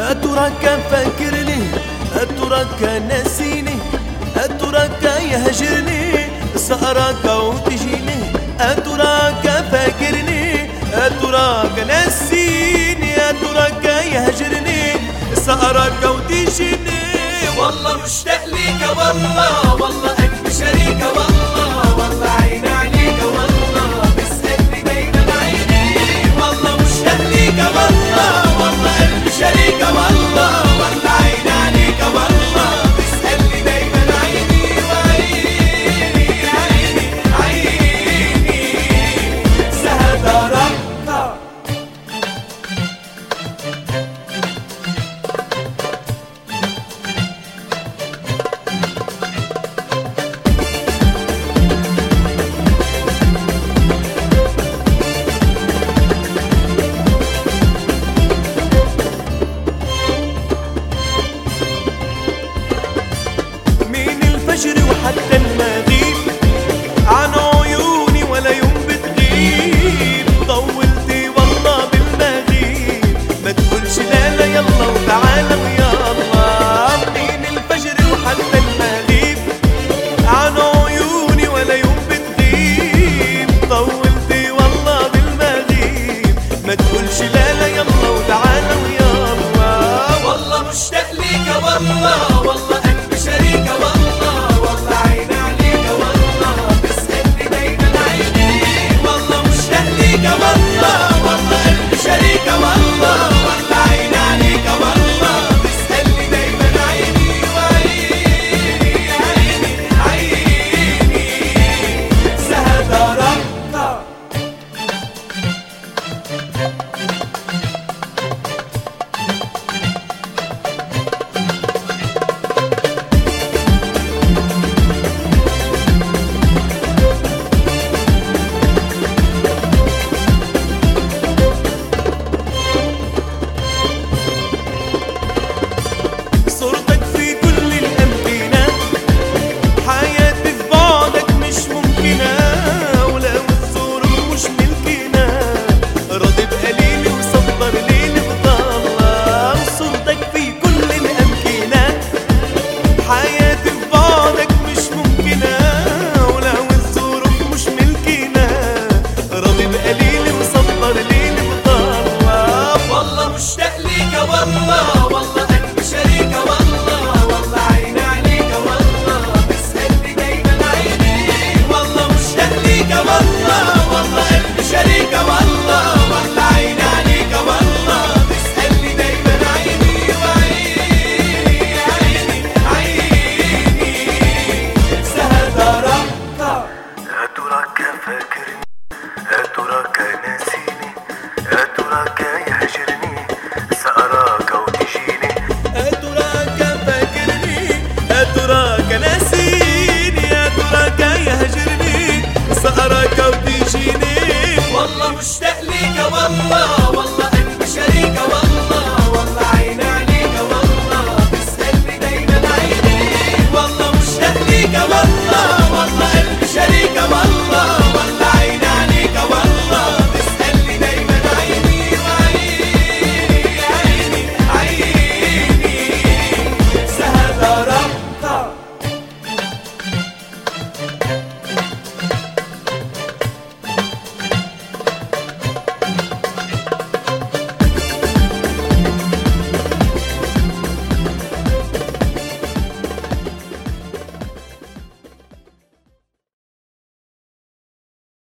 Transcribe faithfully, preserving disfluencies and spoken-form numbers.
أتراك فاكرني، أتراك ناسيني، أتراك يهجرني، سأراك وتجيني. أتراك فاكرني، أتراك ناسيني، أتراك يهجرني، سأراك وتجيني. والله مشتاق ليك والله، والله قلبي شريك والله، والله عيني عليك والله، بسألني دايما عيني. والله مشتاق ليك والله، والله قلبي شريك والله، والله عيني عليك والله، بسألني دايما عيني. وعيني عيني عيني سهدرك. وحتى المغيب عن عيوني ولا يوم بتغيب. طولتي والله بالمغيب، ما تقولش لا لا يلا وتعالى ويلا. من الفجر وحتى المغيب عن عيوني ولا يوم بتغيب. طولتي والله بالمغيب، ما تقولش لا لا يلا وتعالى ويلا. والله مشتاق ليك والله، والله قلبي شريك والله، والله عيني عليك والله، بسألني دايما عيني. والله مشتاق ليك والله، والله قلبي شريك والله، والله عيني عليك والله، بسألني دايما عيني. وعيني عيني عيني سهدرك. صورتك في كل الأمكنة، حياتي في بعدك مش ممكنة، ولو الظروف مش ملكنا، راضي بقليلي وصبر ليلي بضلة. صورتك في كل الأمكنة، حياتي في بعدك مش ممكنة، ولو الظروف مش ملكنا، راضي بقليلي وصبر ليلي بضلة. والله مشتاق ليك والله، والله